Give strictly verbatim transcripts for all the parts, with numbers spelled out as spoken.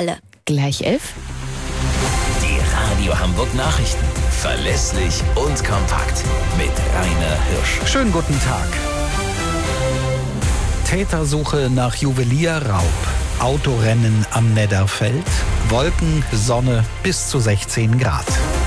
alle. Gleich elf. Die Radio Hamburg Nachrichten. Verlässlich und kompakt. Mit Rainer Hirsch. Schönen guten Tag. Tätersuche nach Juwelierraub. Autorennen am Nedderfeld. Wolken, Sonne bis zu sechzehn Grad.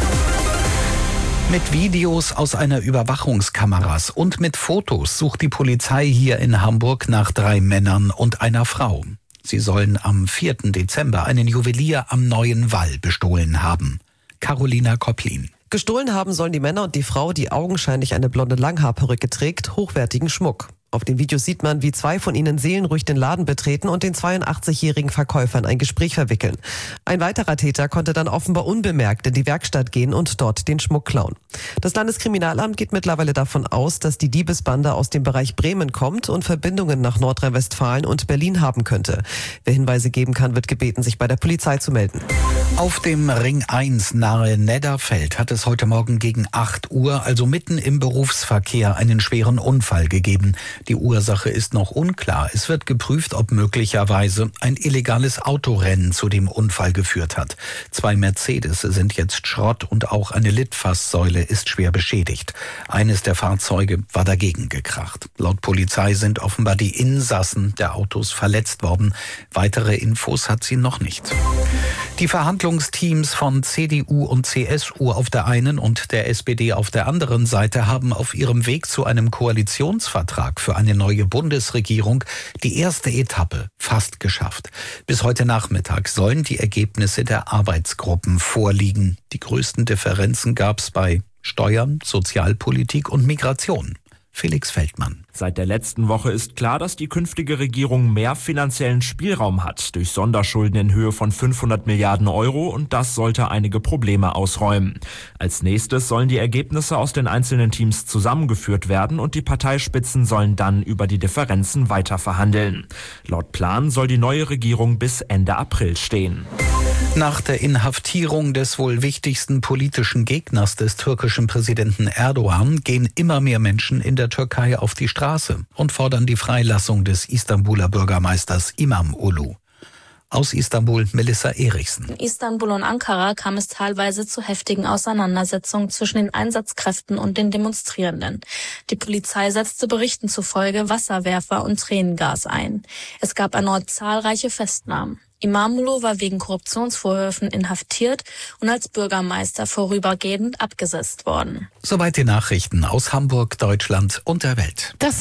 Mit Videos aus einer Überwachungskameras und mit Fotos sucht die Polizei hier in Hamburg nach drei Männern und einer Frau. Sie sollen am vierten Dezember einen Juwelier am Neuen Wall bestohlen haben. Carolina Kopplin. Gestohlen haben sollen die Männer und die Frau, die augenscheinlich eine blonde Langhaarperücke trägt, hochwertigen Schmuck. Auf den Videos sieht man, wie zwei von ihnen seelenruhig den Laden betreten und den zweiundachtzigjährigen Verkäufer in ein Gespräch verwickeln. Ein weiterer Täter konnte dann offenbar unbemerkt in die Werkstatt gehen und dort den Schmuck klauen. Das Landeskriminalamt geht mittlerweile davon aus, dass die Diebesbande aus dem Bereich Bremen kommt und Verbindungen nach Nordrhein-Westfalen und Berlin haben könnte. Wer Hinweise geben kann, wird gebeten, sich bei der Polizei zu melden. Auf dem Ring eins nahe Nedderfeld hat es heute Morgen gegen acht Uhr, also mitten im Berufsverkehr, einen schweren Unfall gegeben. Die Ursache ist noch unklar. Es wird geprüft, ob möglicherweise ein illegales Autorennen zu dem Unfall geführt hat. Zwei Mercedes sind jetzt Schrott und auch eine Litfaßsäule ist schwer beschädigt. Eines der Fahrzeuge war dagegen gekracht. Laut Polizei sind offenbar die Insassen der Autos verletzt worden. Weitere Infos hat sie noch nicht. Die Verhandlungsteams von C D U und C S U auf der einen und der S P D auf der anderen Seite haben auf ihrem Weg zu einem Koalitionsvertrag für eine neue Bundesregierung die erste Etappe fast geschafft. Bis heute Nachmittag sollen die Ergebnisse der Arbeitsgruppen vorliegen. Die größten Differenzen gab es bei Steuern, Sozialpolitik und Migration. Felix Feldmann. Seit der letzten Woche ist klar, dass die künftige Regierung mehr finanziellen Spielraum hat durch Sonderschulden in Höhe von fünfhundert Milliarden Euro und das sollte einige Probleme ausräumen. Als nächstes sollen die Ergebnisse aus den einzelnen Teams zusammengeführt werden und die Parteispitzen sollen dann über die Differenzen weiter verhandeln. Laut Plan soll die neue Regierung bis Ende April stehen. Nach der Inhaftierung des wohl wichtigsten politischen Gegners des türkischen Präsidenten Erdogan gehen immer mehr Menschen in der Türkei auf die Straße und fordern die Freilassung des Istanbuler Bürgermeisters İmamoğlu. Aus Istanbul Melissa Erichsen. In Istanbul und Ankara kam es teilweise zu heftigen Auseinandersetzungen zwischen den Einsatzkräften und den Demonstrierenden. Die Polizei setzte Berichten zufolge Wasserwerfer und Tränengas ein. Es gab erneut zahlreiche Festnahmen. İmamoğlu war wegen Korruptionsvorwürfen inhaftiert und als Bürgermeister vorübergehend abgesetzt worden. Soweit die Nachrichten aus Hamburg, Deutschland und der Welt. Das